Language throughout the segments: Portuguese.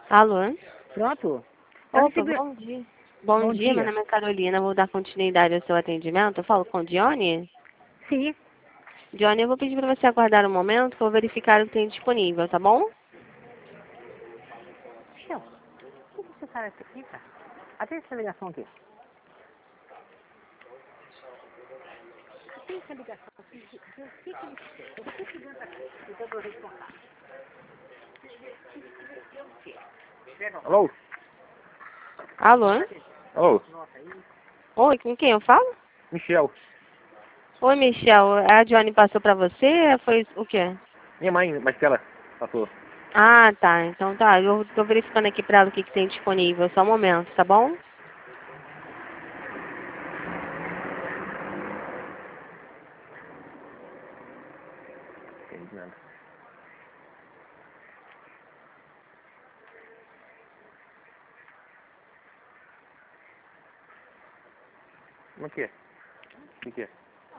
Alô? Pronto? Opa, bom dia. Bom dia, meu nome é Carolina, vou dar continuidade ao seu atendimento. Eu falo com o Johnny? Sim. Johnny, eu vou pedir para você aguardar um momento que eu vou verificar o que tem disponível, tá bom? Michel, o que esse cara aqui, cara? Atende essa ligação aqui. Atende essa ligação aqui. O que ele quer? Eu tô chegando aqui. Então eu vou responder. Alô? Alô? Alô? Oi, com quem eu falo? Michel. Oi, Michel. A Johnny passou para você? Foi o quê? Minha mãe, Marcela, passou. Ah, tá. Então tá. Eu tô verificando aqui para ela o que tem disponível. Só um momento, tá bom? Entendi nada. O que é? O que é?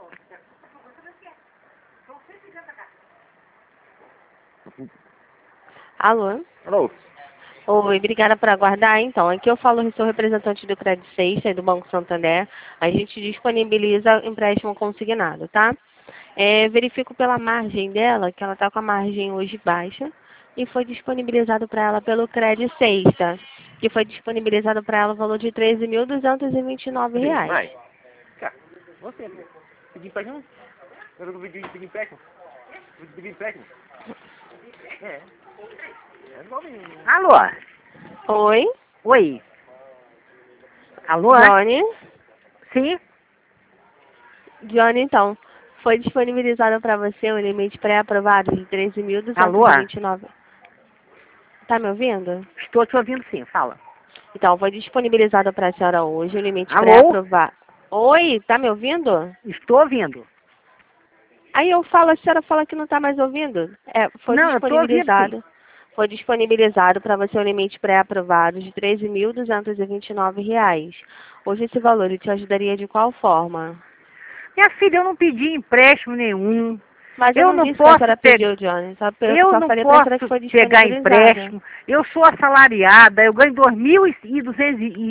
Alô? Alô? Oi, obrigada por aguardar. Então, aqui eu falo, eu sou representante do Credit Suisse e do Banco Santander. A gente disponibiliza empréstimo consignado, tá? Verifico pela margem dela, que ela está com a margem hoje baixa, e foi disponibilizado para ela pelo Credit Suisse, tá? Que foi disponibilizado para ela o valor de R$ 13.229. Mãe. Cá. Você, filha. Pedi empréstimo? Eu não pedi empréstimo. Pedi empréstimo. É. É igualzinho. Alô? Oi, Oi. Alô? Johnny. Sim? Johnny, então, foi disponibilizado para você um limite pré-aprovado de R$ Alô? 13.229. Tá me ouvindo? Estou te ouvindo sim, fala. Então, foi disponibilizado para a senhora hoje o limite Alô? pré-aprovado. Oi, tá me ouvindo? Estou ouvindo. Aí eu falo, a senhora fala que não está mais ouvindo. Foi Não, eu estou ouvindo sim. disponibilizado. Foi disponibilizado para você o limite pré-aprovado de R$ 13.229. Hoje esse valor te ajudaria de qual forma? Minha filha, eu não pedi empréstimo nenhum. Mas eu Eu não não disse que a posso senhora pegar. pediu, Johnny. Eu Só não falei para a senhora que posso foi pegar disponibilizado. empréstimo. Eu sou assalariada, eu ganho 2.200